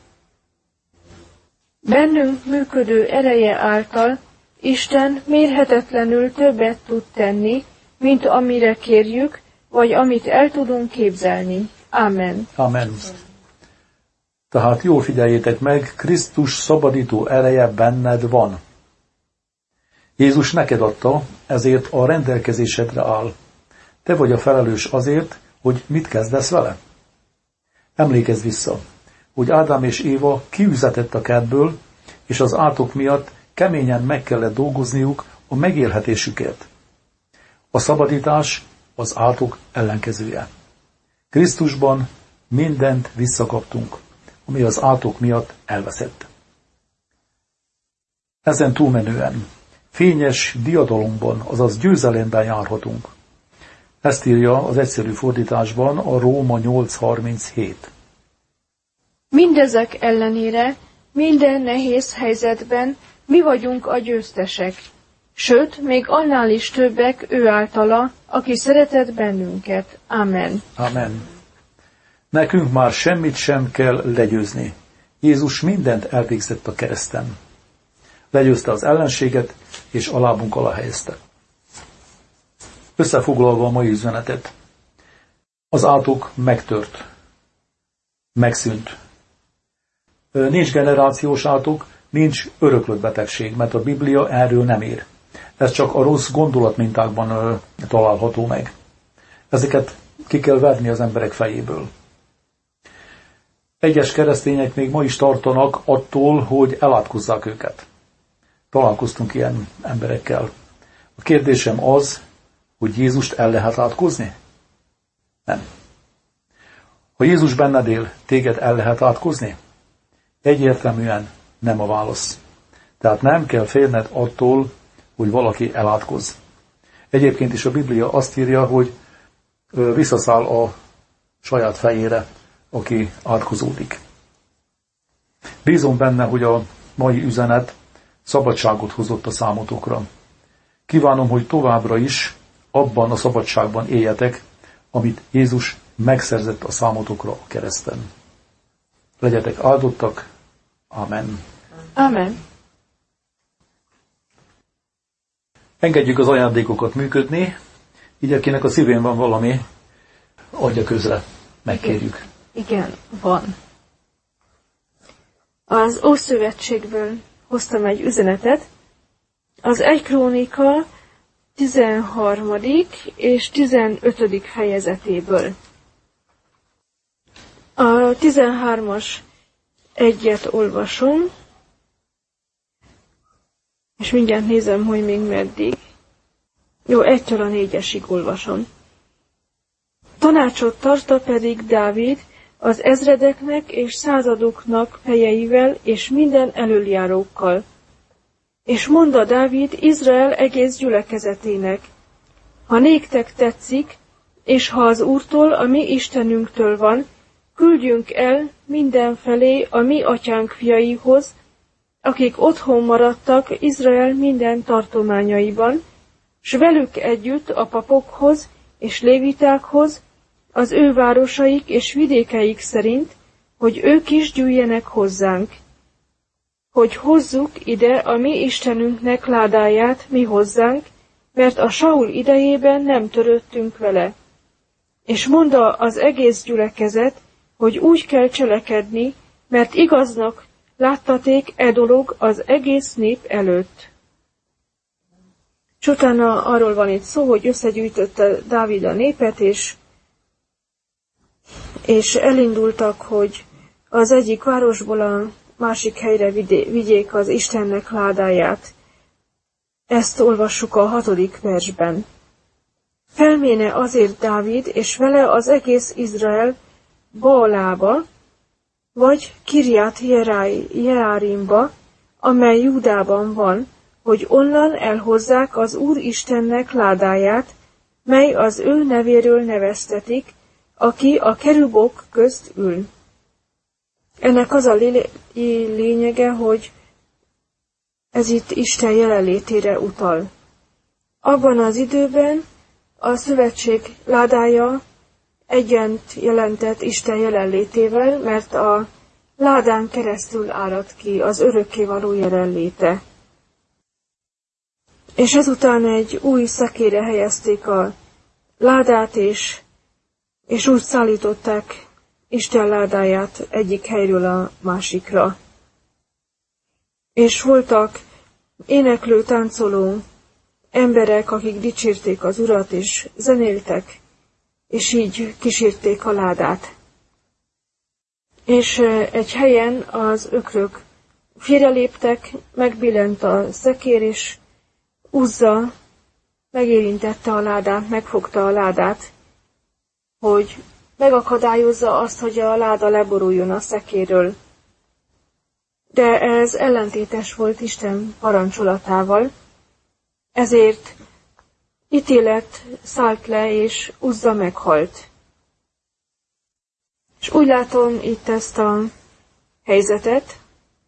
Bennünk működő ereje által Isten mérhetetlenül többet tud tenni, mint amire kérjük, vagy amit el tudunk képzelni. Amen. Amen. Tehát jól figyeljétek meg, Krisztus szabadító ereje benned van. Jézus neked adta, ezért a rendelkezésedre áll. Te vagy a felelős azért, hogy mit kezdesz vele. Emlékezz vissza, hogy Ádám és Éva kiüzetett a kertből, és az átok miatt keményen meg kellett dolgozniuk a megélhetésükért. A szabadítás az átok ellenkezője. Krisztusban mindent visszakaptunk, ami az átok miatt elveszett. Ezen túlmenően fényes diadalomban, azaz győzelemben járhatunk. Ezt írja az egyszerű fordításban a Róma nyolc harminchét. Mindezek ellenére, minden nehéz helyzetben mi vagyunk a győztesek, sőt, még annál is többek ő általa, aki szeretett bennünket. Amen. Amen. Nekünk már semmit sem kell legyőzni. Jézus mindent elvégzett a kereszten. Legyőzte az ellenséget, és a lábunk alá helyezte. Összefoglalva a mai üzenetet. Az átok megtört. Megszűnt. Nincs generációs átok, nincs öröklött betegség, mert a Biblia erről nem ír. Ez csak a rossz gondolatmintákban található meg. Ezeket ki kell verni az emberek fejéből. Egyes keresztények még ma is tartanak attól, hogy elátkozzák őket. Találkoztunk ilyen emberekkel. A kérdésem az, hogy Jézust el lehet átkozni? Nem. Ha Jézus benned él, téged el lehet átkozni? Egyértelműen nem a válasz. Tehát nem kell félned attól, hogy valaki elátkoz. Egyébként is a Biblia azt írja, hogy visszaszáll a saját fejére, aki átkozódik. Bízom benne, hogy a mai üzenet szabadságot hozott a számotokra. Kívánom, hogy továbbra is abban a szabadságban éljetek, amit Jézus megszerzett a számotokra a kereszten. Legyetek áldottak. Amen. Amen. Engedjük az ajándékokat működni, így akinek a szívén van valami, adja közre. Megkérjük. Igen, van. Az Ószövetségből hoztam egy üzenetet. Az egy Krónika tizenharmadik és tizenötödik fejezetéből. A tizenhármas egyet olvasom, és mindjárt nézem, hogy még meddig. Jó, egytől a négyesig olvasom. Tanácsot tartta pedig Dávid az ezredeknek és századoknak fejeivel és minden elöljárókkal. És mondta Dávid Izrael egész gyülekezetének, ha néktek tetszik, és ha az Úrtól, a mi Istenünktől van, küldjünk el mindenfelé a mi atyánk fiaihoz, akik otthon maradtak Izrael minden tartományaiban, s velük együtt a papokhoz és lévitákhoz, az ő városaik és vidékeik szerint, hogy ők is gyűjjenek hozzánk, hogy hozzuk ide a mi Istenünknek ládáját mi hozzánk, mert a Saul idejében nem törődtünk vele. És mondta az egész gyülekezet, hogy úgy kell cselekedni, mert igaznak láttaték e dolog az egész nép előtt. És utána arról van itt szó, hogy összegyűjtötte Dávid a népet, és, és elindultak, hogy az egyik városból a másik helyre vigyék az Istennek ládáját. Ezt olvassuk a hatodik versben. Felméne azért Dávid, és vele az egész Izrael Baalába, vagy Kirját Jeárimba, amely Júdában van, hogy onnan elhozzák az Úr Istennek ládáját, mely az ő nevéről neveztetik, aki a kerubok közt ül. Ennek az a lényege, hogy ez itt Isten jelenlétére utal. Abban az időben a szövetség ládája egyent jelentett Isten jelenlétével, mert a ládán keresztül árad ki az örökkévaló jelenléte. És ezután egy új szekére helyezték a ládát, és, és úgy szállították Isten ládáját egyik helyről a másikra. És voltak éneklő, táncoló emberek, akik dicsérték az Urat, és zenéltek, és így kísérték a ládát. És egy helyen az ökrök félreléptek, megbillent a szekér, és Uzza megérintette a ládát, megfogta a ládát, hogy megakadályozza azt, hogy a láda leboruljon a szekéről. De ez ellentétes volt Isten parancsolatával, ezért ítélet szállt le, és Uzza meghalt. És úgy látom itt ezt a helyzetet,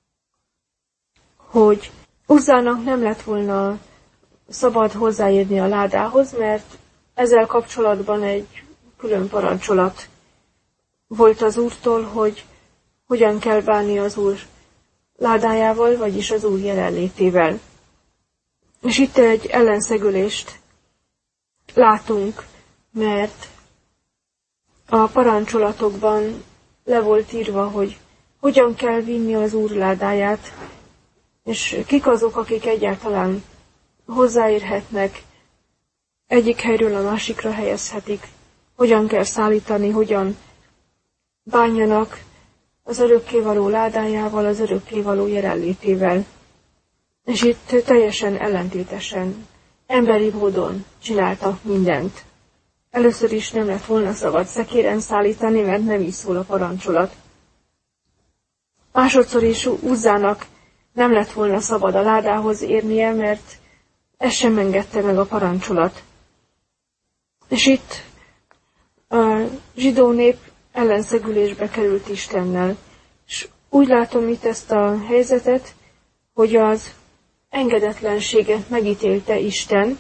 hogy Uzzának nem lett volna szabad hozzáérni a ládához, mert ezzel kapcsolatban egy külön parancsolat volt az Úrtól, hogy hogyan kell bánni az Úr ládájával, vagyis az Úr jelenlétével. És itt egy ellenszegülést látunk, mert a parancsolatokban le volt írva, hogy hogyan kell vinni az Úr ládáját, és kik azok, akik egyáltalán hozzáérhetnek, egyik helyről a másikra helyezhetik, hogyan kell szállítani, hogyan bánjanak az örökkévaló ládájával, az örökkévaló jelenlétével. És itt teljesen ellentétesen, emberi módon csináltak mindent. Először is nem lett volna szabad szekéren szállítani, mert nem így szól a parancsolat. Másodszor is Uzzának nem lett volna szabad a ládához érnie, mert ezt sem engedte meg a parancsolat. És itt a zsidó nép ellenszegülésbe került Istennel. És úgy látom itt ezt a helyzetet, hogy az engedetlenséget megítélte Isten,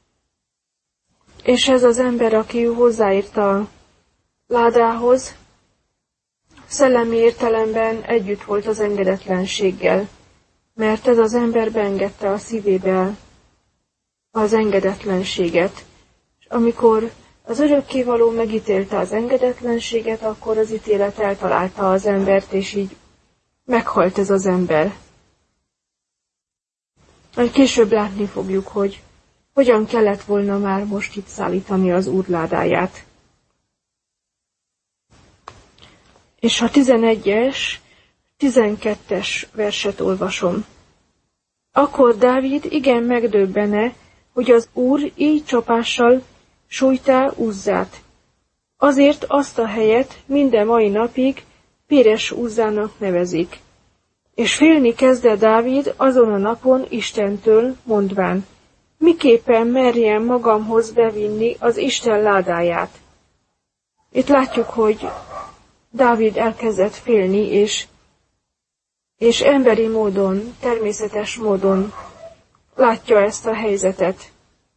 és ez az ember, aki hozzáért a ládához, szellemi értelemben együtt volt az engedetlenséggel, mert ez az ember beengedte a szívébe az engedetlenséget. És amikor az örökkévaló megítélte az engedetlenséget, akkor az ítélet eltalálta az embert, és így meghalt ez az ember. Később látni fogjuk, hogy hogyan kellett volna már most itt szállítani az Úr ládáját. És a tizenegyes, tizenkettes verset olvasom. Akkor Dávid igen megdöbbene, hogy az Úr így csapással sújtá Uzzát. Azért azt a helyet minden mai napig Péres Uzzának nevezik. És félni kezdte Dávid azon a napon Istentől, mondván, miképpen merjem magamhoz bevinni az Isten ládáját. Itt látjuk, hogy Dávid elkezdett félni, és, és emberi módon, természetes módon látja ezt a helyzetet.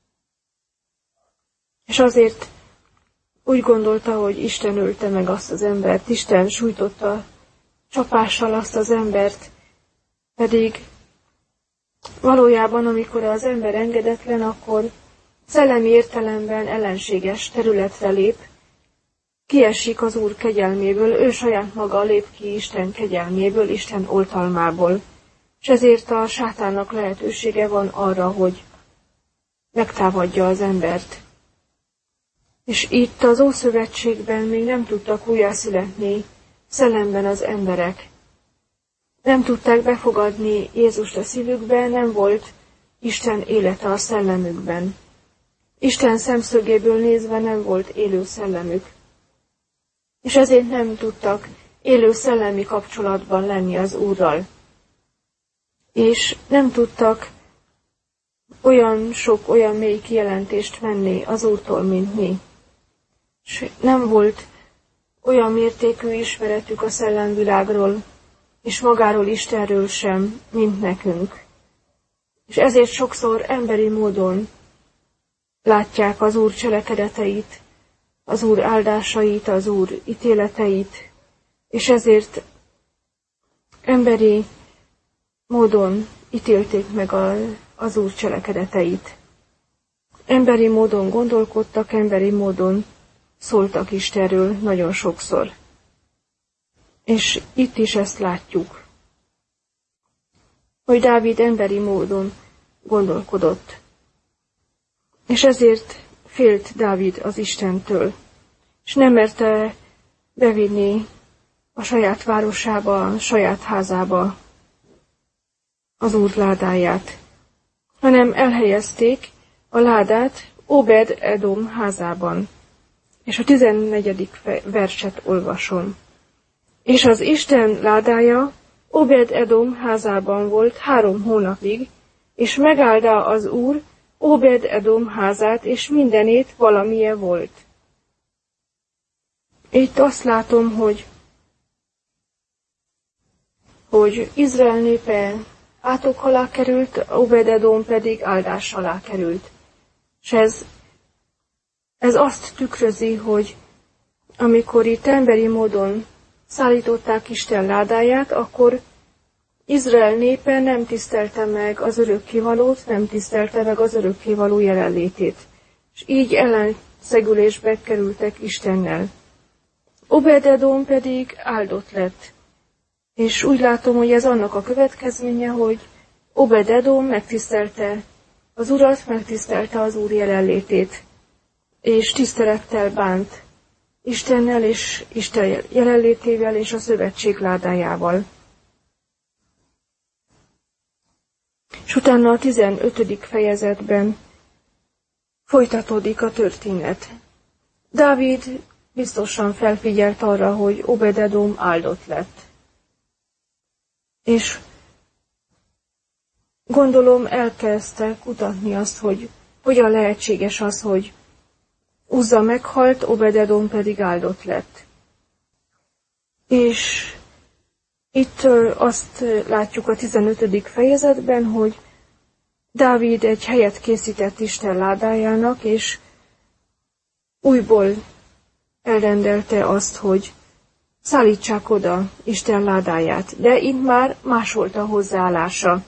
És azért úgy gondolta, hogy Isten ölte meg azt az embert, Isten sújtotta csapással azt az embert, pedig valójában, amikor az ember engedetlen, akkor szellemi értelemben ellenséges területre lép, kiesik az Úr kegyelméből, ő saját maga lép ki Isten kegyelméből, Isten oltalmából, és ezért a sátának lehetősége van arra, hogy megtámadja az embert. És itt az Ószövetségben még nem tudtak újjászületni szellemben az emberek. Nem tudták befogadni Jézust a szívükbe, nem volt Isten élete a szellemükben. Isten szemszögéből nézve nem volt élő szellemük. És ezért nem tudtak élő szellemi kapcsolatban lenni az Úrral. És nem tudtak olyan sok, olyan mély kijelentést venni az Úrtól, mint mi. És nem volt olyan mértékű ismeretük a szellemvilágról, és magáról Istenről sem, mint nekünk. És ezért sokszor emberi módon látják az Úr cselekedeteit, az Úr áldásait, az Úr ítéleteit, és ezért emberi módon ítélték meg a, az Úr cselekedeteit. Emberi módon gondolkodtak, emberi módon szóltak Istenről nagyon sokszor. És itt is ezt látjuk, hogy Dávid emberi módon gondolkodott. És ezért félt Dávid az Istentől, és nem merte bevinni a saját városába, a saját házába az Úr ládáját, hanem elhelyezték a ládát Obed Edom házában. és a tizennegyedik verset olvasom. És az Isten ládája Obed-edom házában volt három hónapig, és megáldá az Úr Obed-edom házát, és mindenét valamilyen volt. Itt azt látom, hogy, hogy Izrael népe átok alá került, Obed-edom pedig áldás alá került. És ez, ez azt tükrözi, hogy amikor itt emberi módon szállították Isten ládáját, akkor Izrael népe nem tisztelte meg az örökkévalót, nem tisztelte meg az örökkévaló jelenlétét. És így ellenszegülésbe kerültek Istennel. Obed-edom pedig áldott lett. És úgy látom, hogy ez annak a következménye, hogy Obed-edom megtisztelte az Urat, megtisztelte az Úr jelenlétét, és tisztelettel bánt Istennel és Isten jelenlétével és a szövetség ládájával. És utána a tizenötödik fejezetben folytatódik a történet. Dávid biztosan felfigyelt arra, hogy Obed-edom áldott lett. És gondolom elkezdte kutatni azt, hogy hogyan lehetséges az, hogy Uzza meghalt, Obed-edom pedig áldott lett. És itt azt látjuk a tizenötödik fejezetben, hogy Dávid egy helyet készített Isten ládájának, és újból elrendelte azt, hogy szállítsák oda Isten ládáját. De itt már más volt a hozzáállása.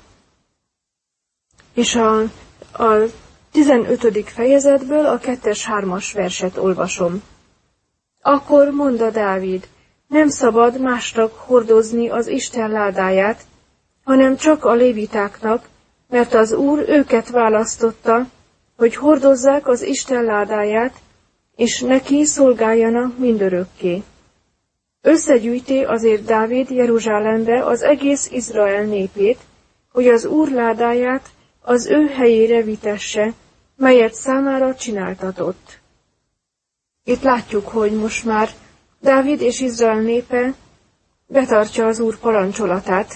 És a, a tizenötödik fejezetből a kettes-hármas verset olvasom. Akkor mondta Dávid, nem szabad másnak hordozni az Isten ládáját, hanem csak a lévitáknak, mert az Úr őket választotta, hogy hordozzák az Isten ládáját, és neki szolgáljanak mindörökké. Összegyűjté azért Dávid Jeruzsálembe az egész Izrael népét, hogy az Úr ládáját az ő helyére vitesse, melyet számára csináltatott. Itt látjuk, hogy most már Dávid és Izrael népe betartja az Úr parancsolatát,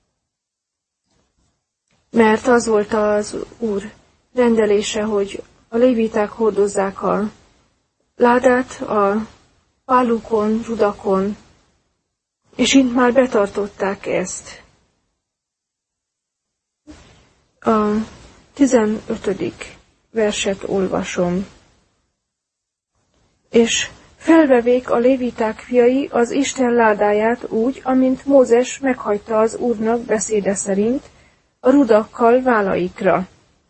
mert az volt az Úr rendelése, hogy a léviták hordozzák a ládát a pálukon, rudakon, és itt már betartották ezt. A tizenötödik verset olvasom. És felvevék a léviták fiai az Isten ládáját úgy, amint Mózes meghagyta az Úrnak beszéde szerint, a rudakkal vállaikra.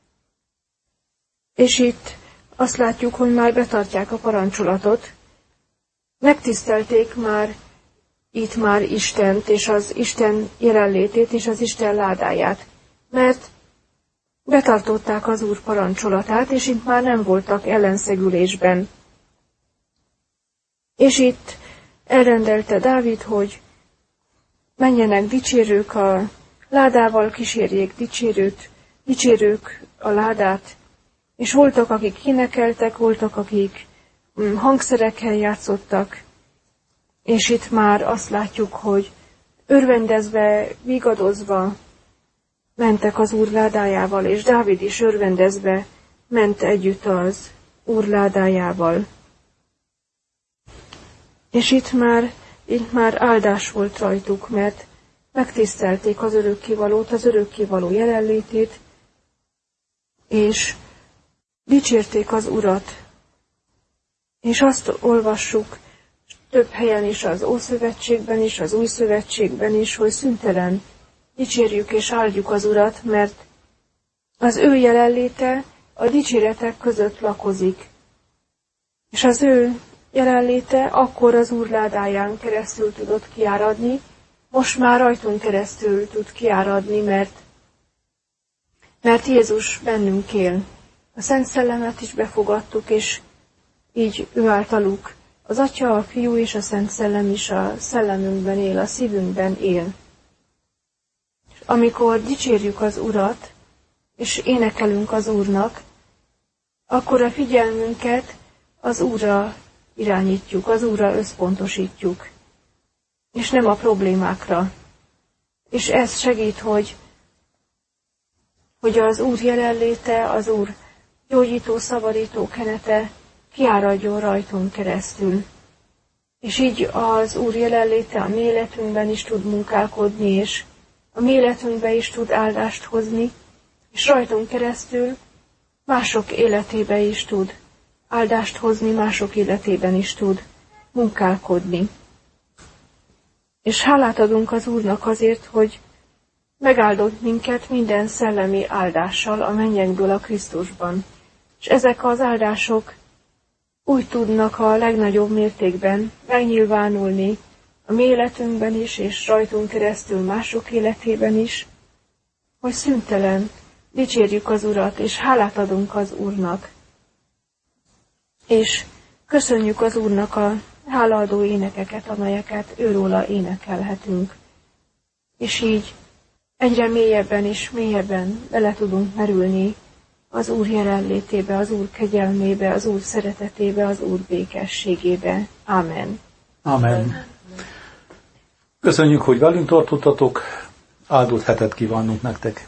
És itt azt látjuk, hogy már betartják a parancsolatot, megtisztelték már itt már Istent, és az Isten jelenlétét, és az Isten ládáját, mert betartották az Úr parancsolatát, és itt már nem voltak ellenszegülésben. És itt elrendelte Dávid, hogy menjenek dicsérők a ládával, kísérjék dicsérőt, dicsérők a ládát, és voltak, akik énekeltek, voltak, akik hangszerekkel játszottak, és itt már azt látjuk, hogy örvendezve, vigadozva mentek az Úr ládájával, és Dávid is örvendezve ment együtt az Úr ládájával. És itt már, itt már áldás volt rajtuk, mert megtisztelték az örökkévalót, az örökkévaló jelenlétét, és dicsérték az Urat. És azt olvassuk több helyen is, az Ószövetségben is, az Új Szövetségben is, hogy szüntelen dicsérjük és áldjuk az Urat, mert az ő jelenléte a dicséretek között lakozik. És az ő jelenléte akkor az Úr ládáján keresztül tudott kiáradni, most már rajtunk keresztül tud kiáradni, mert, mert Jézus bennünk él. A Szent Szellemet is befogadtuk, és így ő általuk az Atya, a Fiú és a Szent Szellem is a szellemünkben él, a szívünkben él. És amikor dicsérjük az Urat, és énekelünk az Úrnak, akkor a figyelmünket az Úrra irányítjuk, az Úrra összpontosítjuk, és nem a problémákra. És ez segít, hogy, hogy az Úr jelenléte, az Úr gyógyító, szabadító kenete kiáradjon rajtunk keresztül. És így az Úr jelenléte a mi életünkben is tud munkálkodni, és a mi életünkbe is tud áldást hozni, és rajtunk keresztül mások életébe is tud áldást hozni, mások életében is tud munkálkodni. És hálát adunk az Úrnak azért, hogy megáldott minket minden szellemi áldással a mennyekből a Krisztusban. És ezek az áldások úgy tudnak a legnagyobb mértékben megnyilvánulni a mi életünkben is, és rajtunk keresztül mások életében is, hogy szüntelen dicsérjük az Urat, és hálát adunk az Úrnak. És köszönjük az Úrnak a hálaadó énekeket, amelyeket őróla énekelhetünk. És így egyre mélyebben és mélyebben bele tudunk merülni az Úr jelenlétébe, az Úr kegyelmébe, az Úr szeretetébe, az Úr békességébe. Amen. Amen. Köszönjük, hogy velünk tartottatok, áldott hetet kívánunk nektek.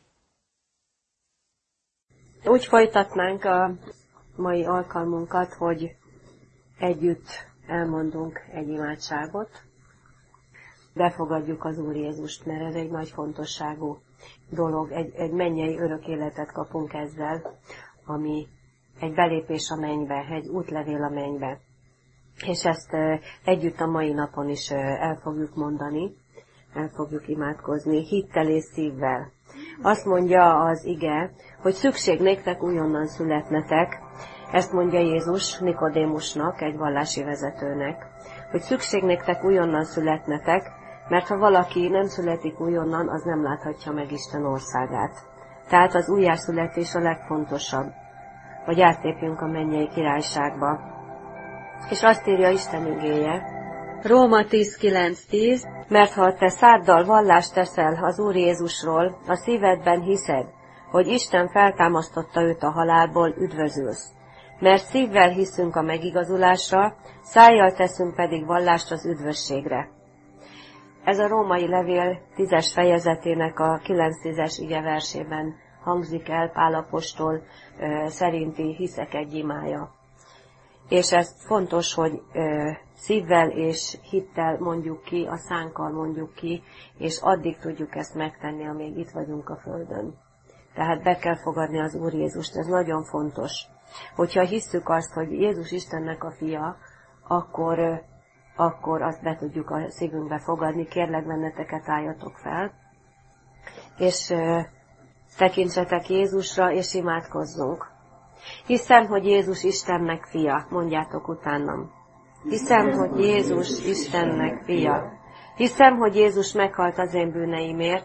Úgy folytatnánk a mai alkalmunkat, hogy együtt elmondunk egy imádságot, befogadjuk az Úr Jézust, mert ez egy nagy fontosságú dolog, egy, egy mennyei örök életet kapunk ezzel, ami egy belépés a mennybe, egy útlevél a mennybe. És ezt együtt a mai napon is el fogjuk mondani, el fogjuk imádkozni, hittel és szívvel. Azt mondja az ige, hogy szükség néktek újonnan születnetek, ezt mondja Jézus Nikodémusnak, egy vallási vezetőnek, hogy szükség néktek újonnan születnetek, mert ha valaki nem születik újonnan, az nem láthatja meg Isten országát. Tehát az újjászületés a legfontosabb, hogy átlépjünk a mennyei királyságba. És azt írja Isten igéje, Róma tíz kilenc tíz, mert ha te száddal vallást teszel az Úr Jézusról, a szívedben hiszed, hogy Isten feltámasztotta őt a halálból, üdvözülsz. Mert szívvel hiszünk a megigazulásra, szájjal teszünk pedig vallást az üdvösségre. Ez a római levél tízes fejezetének a kilenc-tízes ige versében hangzik el Pál apostol szerinti hiszek egy imája. És ez fontos, hogy ö, szívvel és hittel mondjuk ki, a szánkkal mondjuk ki, és addig tudjuk ezt megtenni, amíg itt vagyunk a földön. Tehát be kell fogadni az Úr Jézust, ez nagyon fontos. Hogyha hisszük azt, hogy Jézus Istennek a fia, akkor, ö, akkor azt be tudjuk a szívünkbe fogadni. Kérlek benneteket, álljatok fel, és ö, tekintsetek Jézusra, és imádkozzunk. Hiszem, hogy Jézus Istennek fia. Mondjátok utánam. Hiszem, hogy Jézus Istennek fia. Hiszem, hogy Jézus meghalt az én bűneimért.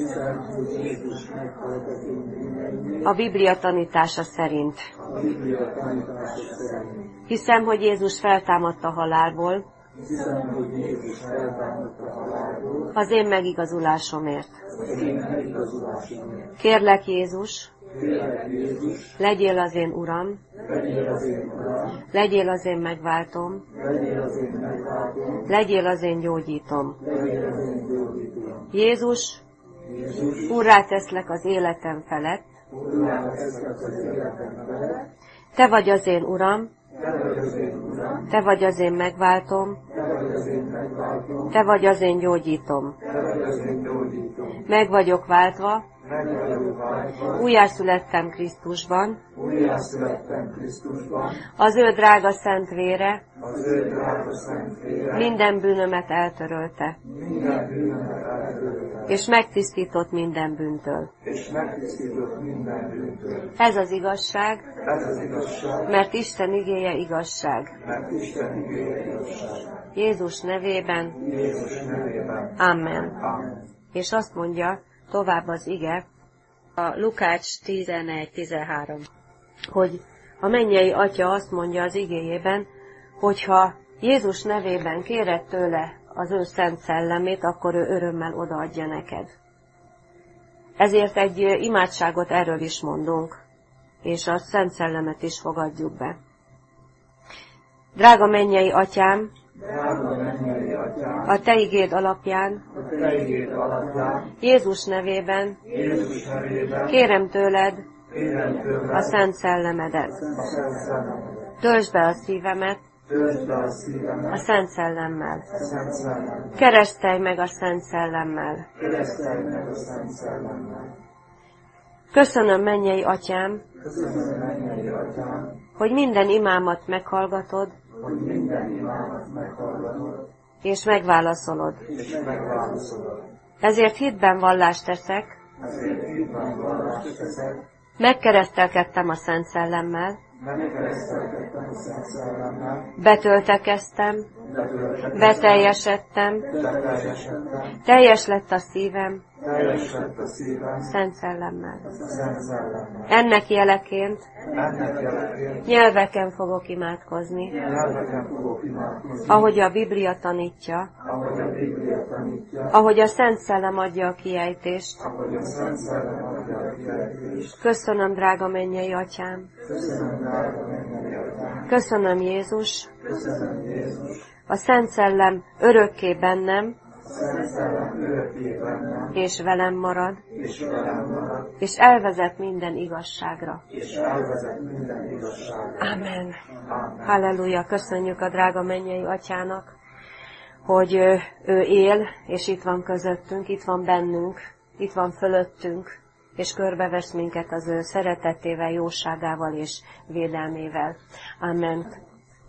A Biblia tanítása szerint. Hiszem, hogy Jézus feltámadt a halálból. Az én megigazulásomért. Kérlek Jézus, legyél az én Uram, legyél az én megváltom, legyél az én gyógyítom. Jézus, Úrrá teszlek az életem felett, te vagy az én Uram, te vagy az én megváltom, te vagy az én gyógyítom. Meg vagyok váltva, újjászülettem Krisztusban, az ő drága szent vére minden bűnömet eltörölte, és megtisztított minden bűntől. Ez az igazság, mert Isten igéje igazság. Jézus nevében, Amen. És azt mondja tovább az ige, a Lukács tizenegy tizenhárom, hogy a mennyei Atya azt mondja az igéjében, hogyha Jézus nevében kéred tőle az ő szent szellemét, akkor ő örömmel odaadja neked. Ezért egy imádságot erről is mondunk, és a szent szellemet is fogadjuk be. Drága mennyei Atyám, Drága mennyei Atyám, a Te igéd alapján, a Te igéd alapján, Jézus nevében, Jézus nevében, kérem tőled kérem tőled a Szent Szellemedet. a Szent Szellemet. Töltsd be a szívemet Töltsd be a a szívemet Szent Szellemmel. a Szent Szellemmel. Keresztelj meg a Szent Szellemmel. Keresztelj meg a Szent Szellemmel. Köszönöm, mennyei Atyám, Köszönöm, mennyei Atyám, hogy minden imámat meghallgatod, hogy minden imámat meghallgatod, és megválaszolod. és megválaszolod. Ezért hitben vallást teszek, Ezért hitben vallást teszek, megkeresztelkedtem a Szent Szellemmel, megkeresztelkedtem a Szent Szellemmel, betöltekeztem, betöltekeztem, beteljesedtem, beteljesedtem, teljes lett a szívem teljes lett a szívem Szent Szellemmel. a Szent Szellemmel. Ennek jeleként Ennek jeleként nyelveken fogok imádkozni, nyelveken fogok imádkozni, ahogy a Biblia tanítja, ahogy a Biblia tanítja, ahogy a Szent Szellem adja a kiejtést. ahogy a Szent Szellem adja a kiejtést. Köszönöm, drága mennyei Atyám, Köszönöm, drága mennyei Atyám, köszönöm, Jézus, köszönöm, Jézus, a Szent Szellem örökké bennem, a Szent Szellem örökké bennem, és velem marad, és velem marad, és elvezet minden igazságra. és elvezet minden igazságra. Amen. Amen. Halleluja, köszönjük a drága mennyei Atyának, hogy ő, ő él, és itt van közöttünk, itt van bennünk, itt van fölöttünk, és körbevesz minket az ő szeretetével, jóságával és védelmével. Amen.